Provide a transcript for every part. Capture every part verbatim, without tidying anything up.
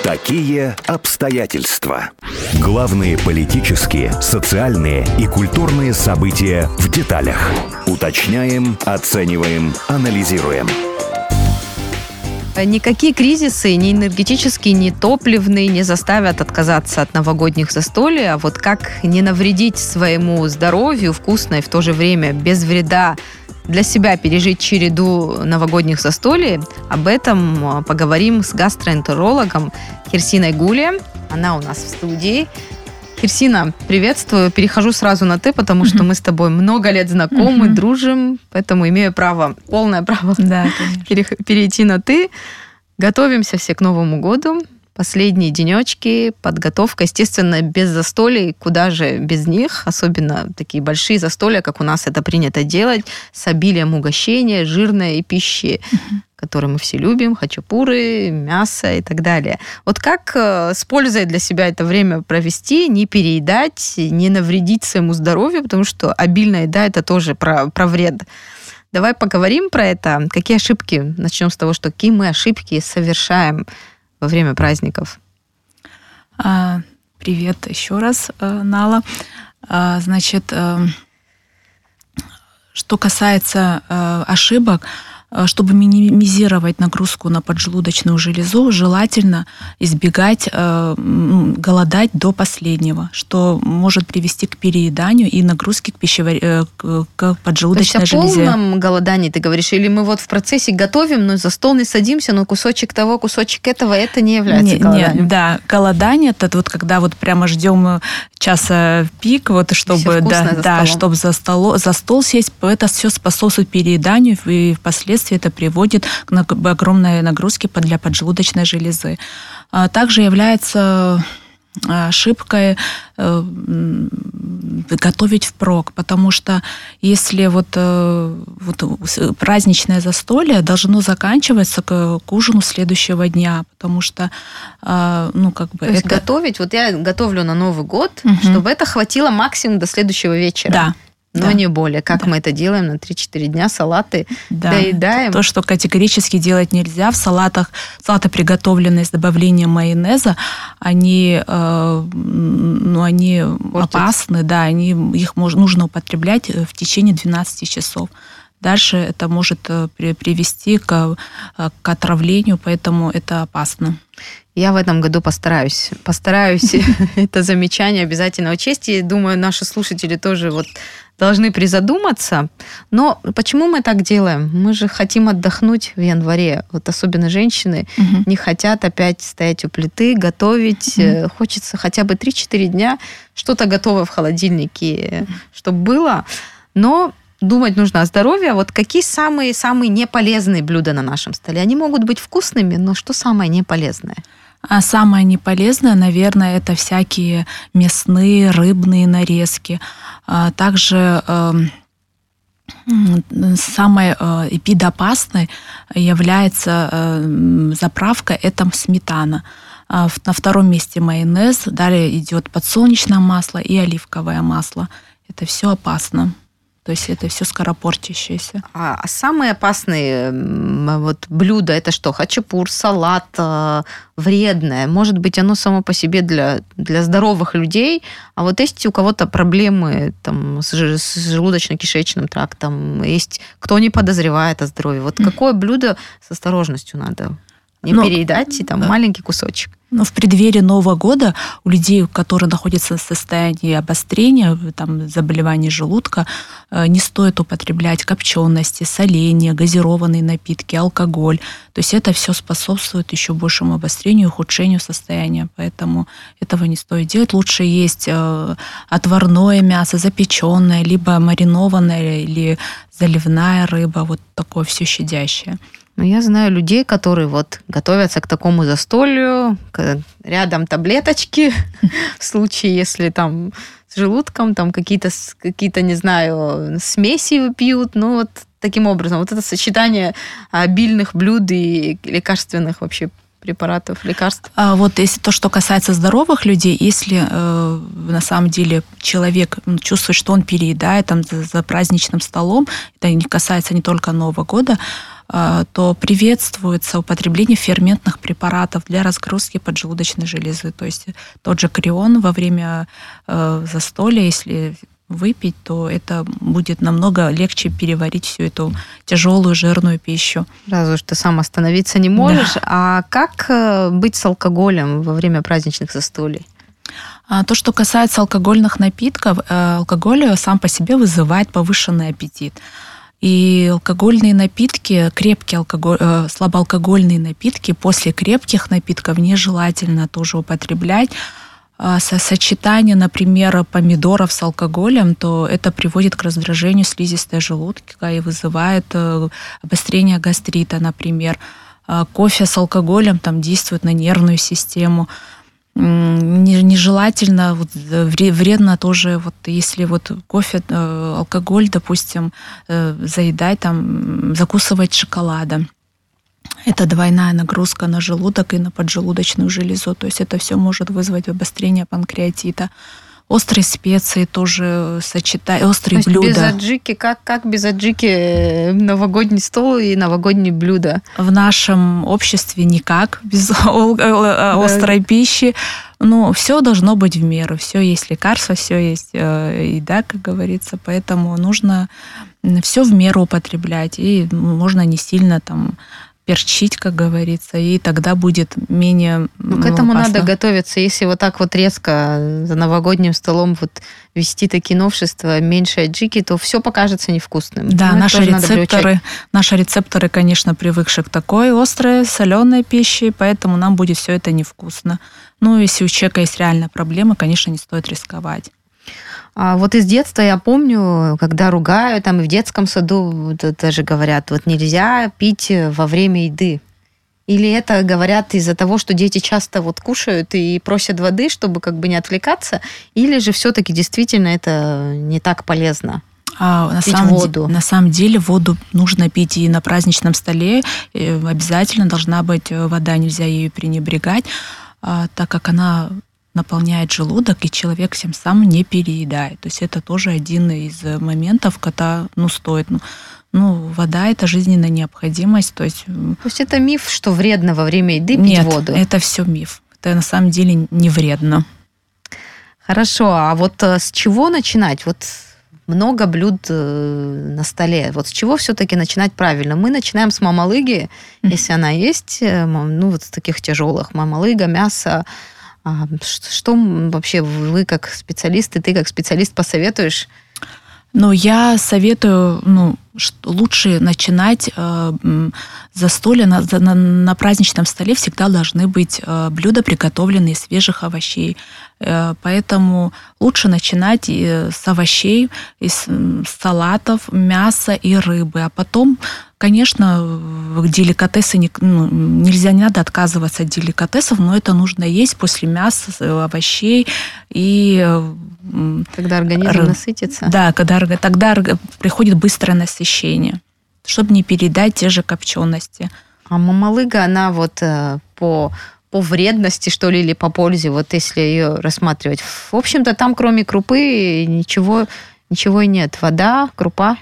Какие обстоятельства? Главные политические, социальные и культурные события в деталях. Уточняем, оцениваем, анализируем. Никакие кризисы, ни энергетические, ни топливные, не заставят отказаться от новогодних застолий. А вот как не навредить своему здоровью вкусно и в то же время без вреда для себя пережить череду новогодних застолий, об этом поговорим с гастроэнтерологом Хирсиной Гуле. Она у нас в студии. Хирсина, приветствую. Перехожу сразу на «ты», потому что мы с тобой много лет знакомы, uh-huh. дружим, поэтому имею право, полное право да, перейти на «ты». Готовимся все к Новому году. Последние денечки, подготовка, естественно, без застолий, куда же без них, особенно такие большие застолья, как у нас это принято делать, с обилием угощения, жирной пищи, uh-huh. которые мы все любим, хачапуры, мясо и так далее. Вот как с пользой для себя это время провести, не переедать, не навредить своему здоровью, потому что обильная еда – это тоже про, про вред. Давай поговорим про это. Какие ошибки? Начнем с того, что какие мы ошибки совершаем во время праздников. А, привет еще раз, Нала. А, значит, что касается ошибок, чтобы минимизировать нагрузку на поджелудочную железу, желательно избегать э, голодать до последнего, что может привести к перееданию и нагрузке к пищевар... э, к поджелудочной железе. То есть о полном голодании ты говоришь? Или мы вот в процессе готовим, но за стол не садимся, но кусочек того, кусочек этого, это не является не, голоданием? Нет, да, голодание это вот когда вот прямо ждем часа пик, вот чтобы, да, за да, чтобы за, столо, за стол сесть, это все способствует перееданию и впоследствии это приводит к огромной нагрузке для поджелудочной железы. Также является ошибкой готовить впрок, потому что если вот, вот праздничное застолье должно заканчиваться к, к ужину следующего дня, потому что ну как бы то есть это... готовить, вот я готовлю на Новый год, угу. чтобы это хватило максимум до следующего вечера. Да. Но да. не более. Как да. мы это делаем на три-четыре дня, салаты да. доедаем. То, что категорически делать нельзя. В салатах, салаты, приготовленные с добавлением майонеза, они, э, ну, они опасны, да, они, их можно, нужно употреблять в течение двенадцати часов. Дальше это может привести к, к отравлению, поэтому это опасно. Я в этом году постараюсь. Постараюсь это замечание обязательно учесть. И думаю, наши слушатели тоже вот должны призадуматься. Но почему мы так делаем? Мы же хотим отдохнуть в январе. Вот особенно женщины угу. не хотят опять стоять у плиты, готовить. Угу. Хочется хотя бы три-четыре дня что-то готовое в холодильнике, угу. чтобы было. Но думать нужно о здоровье. Вот какие самые-самые неполезные блюда на нашем столе? Они могут быть вкусными, но что самое неполезное? А самое неполезное, наверное, это всякие мясные, рыбные нарезки. Также самой эпидопасной является заправка – это сметана. На втором месте майонез, далее идет подсолнечное масло и оливковое масло. Это все опасно. То есть это все скоропортящееся. А, а самые опасные вот, блюда это что? Хачапур, салат, э, вредное. Может быть, оно само по себе для, для здоровых людей. А вот есть у кого-то проблемы там, с, с желудочно-кишечным трактом, есть кто не подозревает о здоровье. Вот mm. какое блюдо с осторожностью надо? Не Но, переедать, и там да. маленький кусочек. Но в преддверии Нового года у людей, которые находятся в состоянии обострения, там, заболеваний желудка, не стоит употреблять копчености, соленья, газированные напитки, алкоголь. То есть это все способствует еще большему обострению и ухудшению состояния. Поэтому этого не стоит делать. Лучше есть отварное мясо, запеченное, либо маринованное, или заливная рыба, вот такое все щадящее. Но я знаю людей, которые вот готовятся к такому застолью, рядом таблеточки, в случае, если там с желудком там какие-то, какие-то, не знаю, смеси пьют, ну вот таким образом. Вот это сочетание обильных блюд и лекарственных вообще препаратов, лекарств. А вот если то, что касается здоровых людей, если э, на самом деле человек чувствует, что он переедает там, за, за праздничным столом, это не касается не только Нового года, то приветствуется употребление ферментных препаратов для разгрузки поджелудочной железы. То есть тот же крион во время застолья, если выпить, то это будет намного легче переварить всю эту тяжелую жирную пищу. Сразу что сам остановиться не можешь. Да. А как быть с алкоголем во время праздничных застолий? То, что касается алкогольных напитков, алкоголь сам по себе вызывает повышенный аппетит. И алкогольные напитки, крепкие алкоголь, слабоалкогольные напитки после крепких напитков нежелательно тоже употреблять. Сочетание, например, помидоров с алкоголем, то это приводит к раздражению слизистой желудка и вызывает обострение гастрита, например. Кофе с алкоголем там действует на нервную систему. Нежелательно, вот, вредно тоже, вот, если вот кофе, алкоголь, допустим, заедать, там, закусывать шоколадом. Это двойная нагрузка на желудок и на поджелудочную железу. То есть это все может вызвать обострение панкреатита. Острые специи тоже сочетать, острые То есть блюда. Без аджики, как, как без аджики новогодний стол и новогодние блюда? В нашем обществе никак без острой пищи. Ну, все должно быть в меру. Все есть лекарства, все есть еда, как говорится. Поэтому нужно все в меру употреблять. И можно не сильно там перчить, как говорится, и тогда будет менее ну, к этому опасно. Надо готовиться. Если вот так вот резко за новогодним столом вот вести такие новшества, меньше аджики, то все покажется невкусным. Да, ну, наши рецепторы, наши рецепторы, конечно, привыкшие к такой острой, соленой пище, поэтому нам будет все это невкусно. Ну, если у человека есть реальная проблема, конечно, не стоит рисковать. А вот из детства я помню, когда ругаю, там и в детском саду даже говорят, вот нельзя пить во время еды. Или это говорят из-за того, что дети часто вот кушают и просят воды, чтобы как бы не отвлекаться, или же все-таки действительно это не так полезно? А, на, пить самом воду. Де, на самом деле воду нужно пить и на праздничном столе. И обязательно должна быть вода, нельзя ею пренебрегать, а, так как она наполняет желудок, и человек тем самым не переедает. То есть это тоже один из моментов, когда ну, стоит... Ну, ну, вода – это жизненная необходимость. То есть... то есть это миф, что вредно во время еды пить Нет, воду? Нет, это все миф. Это на самом деле не вредно. Хорошо, а вот с чего начинать? Вот много блюд на столе. Вот с чего все-таки начинать правильно? Мы начинаем с мамалыги, mm-hmm. если она есть, ну, вот с таких тяжелых. Мамалыга, мясо. А что вообще вы как специалист, и ты как специалист посоветуешь? Ну, я советую, ну, что лучше начинать э, застолье на, на, на праздничном столе всегда должны быть э, блюда, приготовленные из свежих овощей. Э, поэтому лучше начинать и с овощей, из салатов, мяса и рыбы. А потом, конечно, деликатесы не, ну, нельзя, не надо отказываться от деликатесов, но это нужно есть после мяса, овощей и когда организм рыб. насытится. Да, когда тогда приходит быстрое насыщение, чтобы не передать те же копчености. А мамалыга, она вот по, по вредности, что ли, или по пользе, вот если ее рассматривать. В общем-то, там кроме крупы ничего, ничего и нет. Вода, крупа.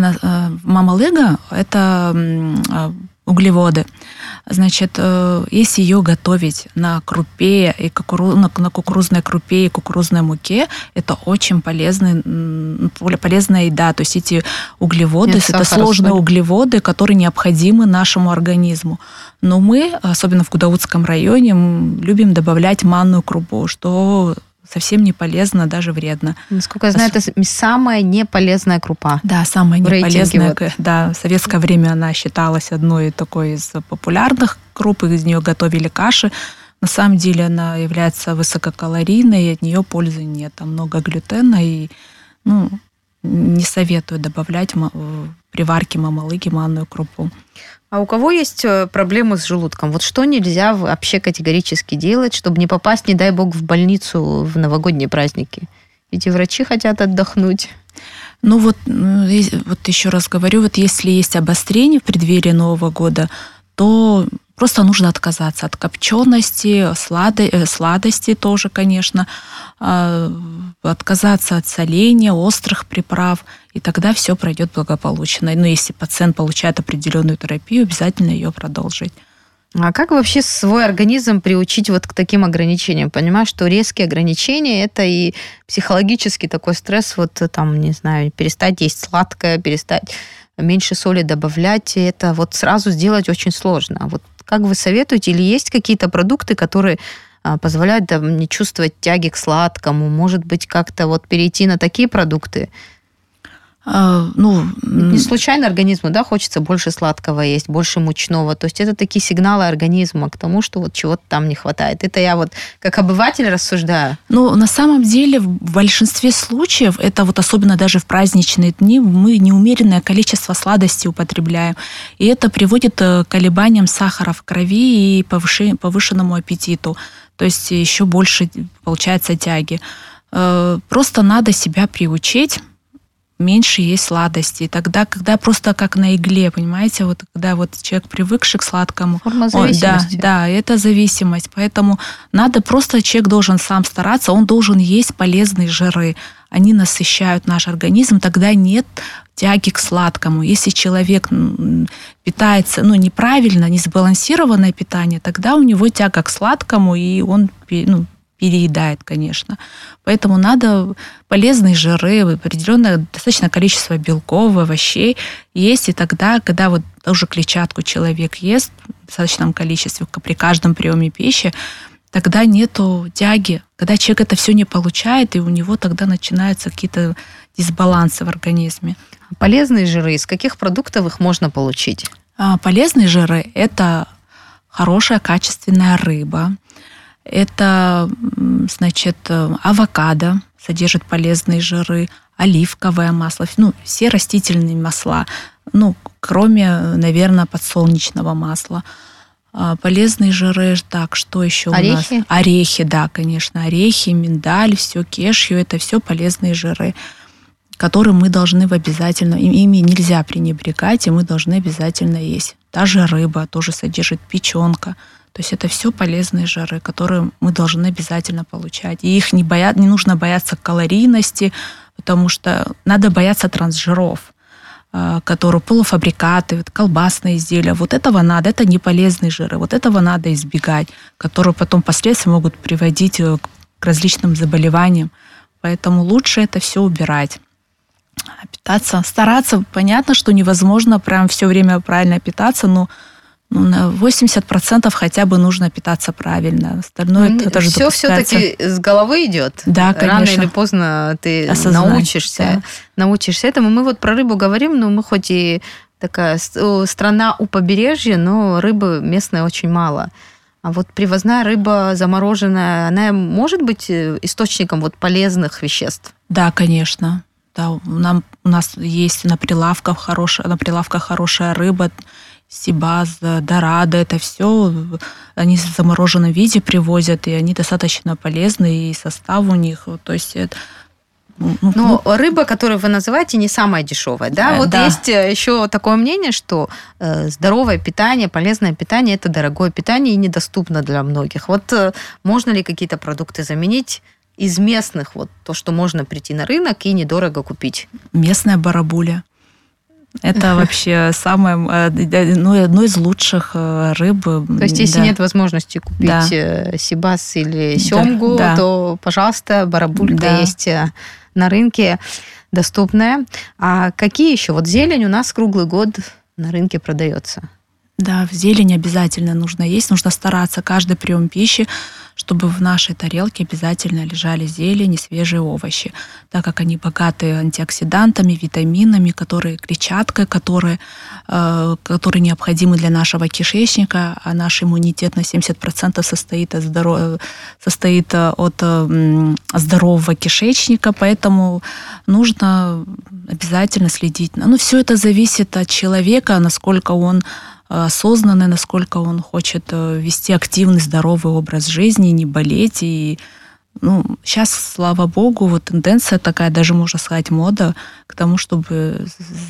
Мамалыга – это углеводы. Значит, если ее готовить на крупе, и кукуруз, на кукурузной крупе и кукурузной муке, это очень полезный, полезная еда. То есть эти углеводы, Нет, это сложные соль. углеводы, которые необходимы нашему организму. Но мы, особенно в Гудаутском районе, любим добавлять манную крупу, что совсем не полезно, даже вредно. Насколько я знаю, это самая неполезная крупа. Да, самая неполезная. Вот. Да, в советское время она считалась одной такой из популярных круп, из нее готовили каши. На самом деле она является высококалорийной, и от нее пользы нет. Там много глютена, и ну, не советую добавлять в приварке мамалыги манную крупу. А у кого есть проблемы с желудком? Вот что нельзя вообще категорически делать, чтобы не попасть, не дай бог, в больницу в новогодние праздники? Ведь и врачи хотят отдохнуть. Ну вот, вот еще раз говорю, вот если есть обострение в преддверии Нового года, то Просто нужно отказаться от копчености, сладо- сладости тоже, конечно, отказаться от соления, острых приправ, и тогда все пройдет благополучно. Но если пациент получает определенную терапию, обязательно ее продолжить. А как вообще свой организм приучить вот к таким ограничениям? Понимаешь, что резкие ограничения – это и психологический такой стресс, вот там, не знаю, перестать есть сладкое, перестать меньше соли добавлять, и это вот сразу сделать очень сложно. Вот как вы советуете, или есть какие-то продукты, которые позволяют там, не чувствовать тяги к сладкому, может быть, как-то вот перейти на такие продукты? А, ну, не случайно организму, да, хочется больше сладкого есть, больше мучного. То есть это такие сигналы организма к тому, что вот чего-то там не хватает. Это я вот как обыватель рассуждаю. Ну, на самом деле, в большинстве случаев, это вот особенно даже в праздничные дни, мы неумеренное количество сладостей употребляем. И это приводит к колебаниям сахара в крови и повышенному аппетиту. То есть еще больше получается тяги. Просто надо себя приучить меньше есть сладостей. Тогда, когда просто как на игле, понимаете, вот когда вот человек привыкший к сладкому. Форма зависимости. Он, да, да, это зависимость. Поэтому надо просто, человек должен сам стараться, он должен есть полезные жиры. Они насыщают наш организм, тогда нет тяги к сладкому. Если человек питается ну, неправильно, несбалансированное питание, тогда у него тяга к сладкому, и он ну, переедает, конечно. Поэтому надо полезные жиры, определенное достаточное количество белков, овощей есть. И тогда, когда вот уже клетчатку человек ест в достаточном количестве при каждом приеме пищи, тогда нету тяги. Когда человек это все не получает, и у него тогда начинаются какие-то дисбалансы в организме. Полезные жиры, из каких продуктов их можно получить? Полезные жиры – это хорошая качественная рыба. Это, значит, авокадо содержит полезные жиры, оливковое масло, ну, все растительные масла, ну, кроме, наверное, подсолнечного масла. Полезные жиры, так, что еще орехи? у нас? Орехи, да, конечно, орехи, миндаль, все, кешью, это все полезные жиры, которые мы должны в обязательно, ими нельзя пренебрегать, и мы должны обязательно есть. Та же рыба тоже содержит печенка. То есть это все полезные жиры, которые мы должны обязательно получать. И их не, боя... не нужно бояться калорийности, потому что надо бояться трансжиров, которые полуфабрикаты, колбасные изделия. Вот этого надо, это не полезные жиры, вот этого надо избегать, которые потом впоследствии могут приводить к различным заболеваниям. Поэтому лучше это все убирать. А питаться, стараться, понятно, что невозможно прям все время правильно питаться, но ну, на восемьдесят процентов хотя бы нужно питаться правильно. Остальное ну, это тоже все все-таки с головы идет. Да, конечно. Рано или поздно ты Осознать, научишься, да. научишься этому. Мы вот про рыбу говорим, но мы хоть и такая страна у побережья, но рыбы местной очень мало. А вот привозная рыба замороженная, она может быть источником вот полезных веществ? Да, конечно. Да, нам, у нас есть на прилавках хорошая, на прилавках хорошая рыба, сибаз, дорадо, это все они в замороженном виде привозят, и они достаточно полезны, и состав у них, то есть это... Но ну, рыба, которую вы называете, не самая дешевая, да? Вот да. Есть еще такое мнение, что здоровое питание, полезное питание – это дорогое питание и недоступно для многих. Вот можно ли какие-то продукты заменить из местных, вот то, что можно прийти на рынок и недорого купить? Местная барабуля. Это вообще самое, ну, одно из лучших рыб. То есть, если да. нет возможности купить да. сибас или семгу, да. то, пожалуйста, барабулька да. есть на рынке, доступная. А какие еще? Вот зелень у нас круглый год на рынке продается. Да, в зелень обязательно нужно есть. Нужно стараться каждый прием пищи, чтобы в нашей тарелке обязательно лежали зелень и свежие овощи, так как они богаты антиоксидантами, витаминами, которые, клетчаткой, которые, э, которые необходимы для нашего кишечника, а наш иммунитет на семьдесят процентов состоит от, здоров... состоит от э, здорового кишечника, поэтому нужно обязательно следить. Ну, все это зависит от человека, насколько он осознанный, насколько он хочет вести активный, здоровый образ жизни, не болеть. И Ну, сейчас, слава богу, вот тенденция такая, даже можно сказать, мода к тому, чтобы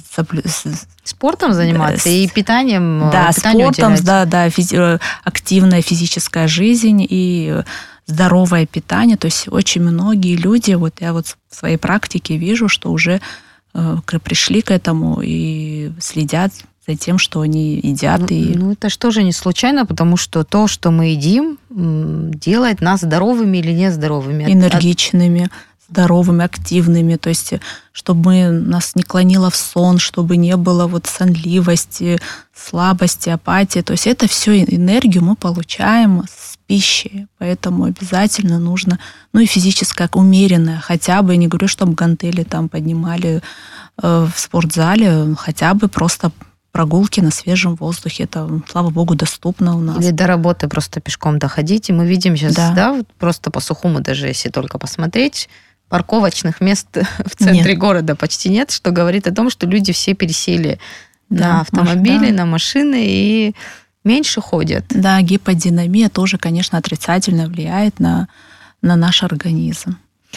спортом заниматься и питанием. Да, спортом, да, да, физи... активная физическая жизнь и здоровое питание. То есть очень многие люди, вот я вот в своей практике вижу, что уже э, пришли к этому и следят за тем, что они едят. Ну, и... ну, это же тоже не случайно, потому что то, что мы едим, делает нас здоровыми или нездоровыми. Энергичными, здоровыми, активными. То есть, чтобы мы, нас не клонило в сон, чтобы не было вот сонливости, слабости, апатии. То есть это все энергию мы получаем с пищей. Поэтому обязательно нужно, ну и физическое, умеренное. Хотя бы, я не говорю, чтобы гантели там поднимали э, в спортзале, хотя бы просто прогулки на свежем воздухе. Это, слава богу, доступно у нас. Или до работы просто пешком доходить. И мы видим сейчас, да, да вот просто по сухому, даже если только посмотреть, парковочных мест в центре нет. города почти нет, что говорит о том, что люди все пересели да, на автомобили, может, да. на машины и меньше ходят. Да, гиподинамия тоже, конечно, отрицательно влияет на, на наш организм.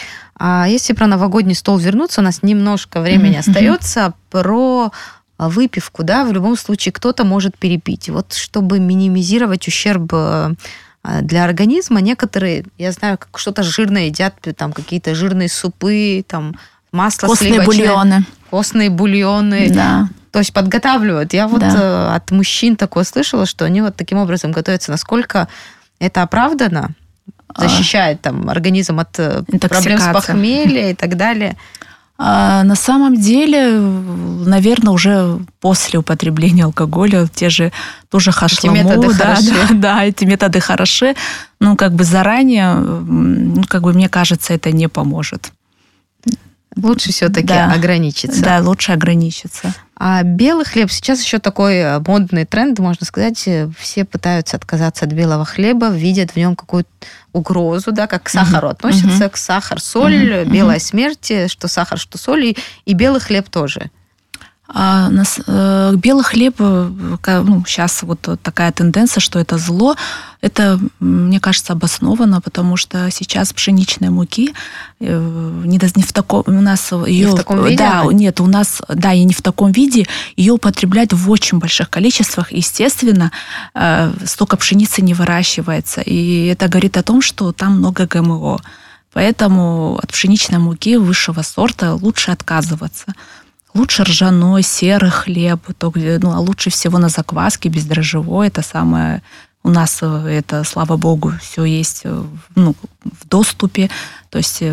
А если про новогодний стол вернуться, у нас немножко времени mm-hmm. остается, про выпивку, да, в любом случае кто-то может перепить. Вот чтобы минимизировать ущерб для организма, некоторые, я знаю, как что-то жирное едят, там какие-то жирные супы, там масло костные сливочное. бульоны. Костные бульоны. Да. То есть подготавливают. Я вот да. от мужчин такое слышала, что они вот таким образом готовятся. Насколько это оправдано? Защищает там организм от проблем с похмелья и так далее? А на самом деле, наверное, уже после употребления алкоголя те же тоже хашламу, эти методы да, хороши. Да, да, эти методы хороши. Ну, как бы заранее, ну, как бы мне кажется, это не поможет. Лучше все-таки да. ограничиться. Да, лучше ограничиться. А белый хлеб сейчас еще такой модный тренд, можно сказать. Все пытаются отказаться от белого хлеба, видят в нем какую-то угрозу, да, как к сахару uh-huh. относятся, uh-huh. к сахар, соль, uh-huh. белая смерть, что сахар, что соль, и, и белый хлеб тоже. А, нас, э, белый хлеб, ну, сейчас вот такая тенденция, что это зло, это, мне кажется, обосновано, потому что сейчас пшеничной муки э, не, не в таком, у нас ее, не в таком виде? Да, нет, у нас, да, и не в таком виде, ее употребляют в очень больших количествах, естественно, э, столько пшеницы не выращивается, и это говорит о том, что там много ГМО, поэтому от пшеничной муки высшего сорта лучше отказываться. Лучше ржаной, серый хлеб, то, ну, а лучше всего на закваске, бездрожжевой. Это самое... У нас это, слава богу, все есть, ну, в доступе. То есть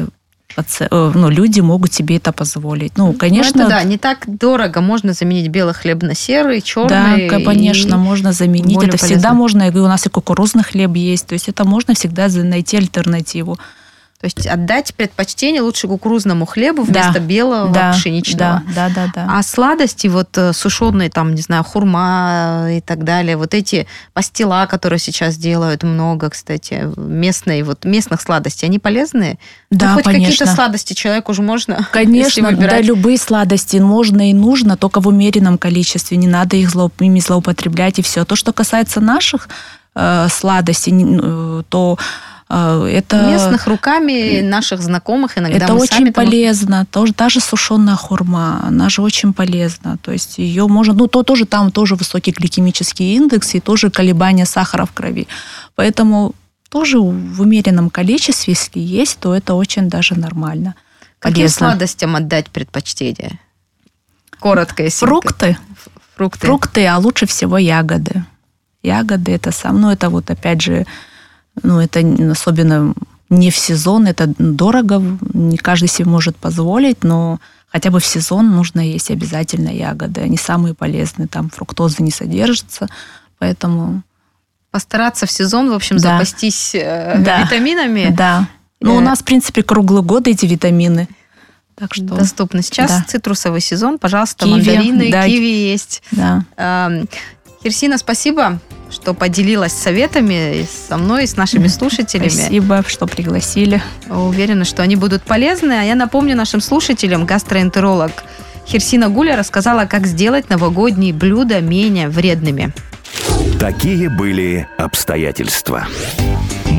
ну, люди могут себе это позволить. Ну, конечно... Ну, это, да, не так дорого. Можно заменить белый хлеб на серый, черный. Да, конечно, можно заменить. Это полезно. Всегда можно. И у нас и кукурузный хлеб есть. То есть это можно всегда найти альтернативу. То есть отдать предпочтение лучше кукурузному хлебу вместо да, белого да, пшеничного. Да, да, да, да. А сладости, вот сушеные, там, не знаю, хурма и так далее, вот эти пастила, которые сейчас делают много, кстати, местные, вот местных сладостей, они полезные? Да, ну, хоть конечно. какие-то сладости человеку уже можно. Конечно, да, любые сладости можно и нужно, только в умеренном количестве, не надо их зло, ими злоупотреблять и все. То, что касается наших э, сладостей, то это... Местных руками наших знакомых иногда это мы очень сами полезно. Тоже, даже сушеная хурма, она же очень полезна. То есть ее можно... Ну, то тоже там тоже высокий гликемический индекс и тоже колебания сахара в крови. Поэтому тоже в умеренном количестве, если есть, то это очень даже нормально. Каким полезно. Сладостям отдать предпочтение? Коротко, если Фрукты. Ты... Фрукты. Фрукты, а лучше всего ягоды. Ягоды это сам... Ну, это вот опять же... Ну, это особенно не в сезон, это дорого, не каждый себе может позволить, но хотя бы в сезон нужно есть обязательно ягоды. Они самые полезные, там фруктозы не содержится, поэтому... Постараться в сезон, в общем, да. запастись да. витаминами. Да. Ну, у нас, в принципе, круглый год эти витамины. Так что... Доступны. Сейчас да. цитрусовый сезон, пожалуйста, киви, мандарины, да. киви есть. Да. Херсина, спасибо, что поделилась советами со мной и с нашими слушателями. Спасибо, что пригласили. Уверена, что они будут полезны. А я напомню нашим слушателям, гастроэнтеролог Херсина Гуля рассказала, как сделать новогодние блюда менее вредными. Такие были обстоятельства. Мы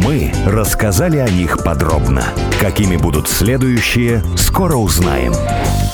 мы рассказали о них подробно. Какими будут следующие, скоро узнаем.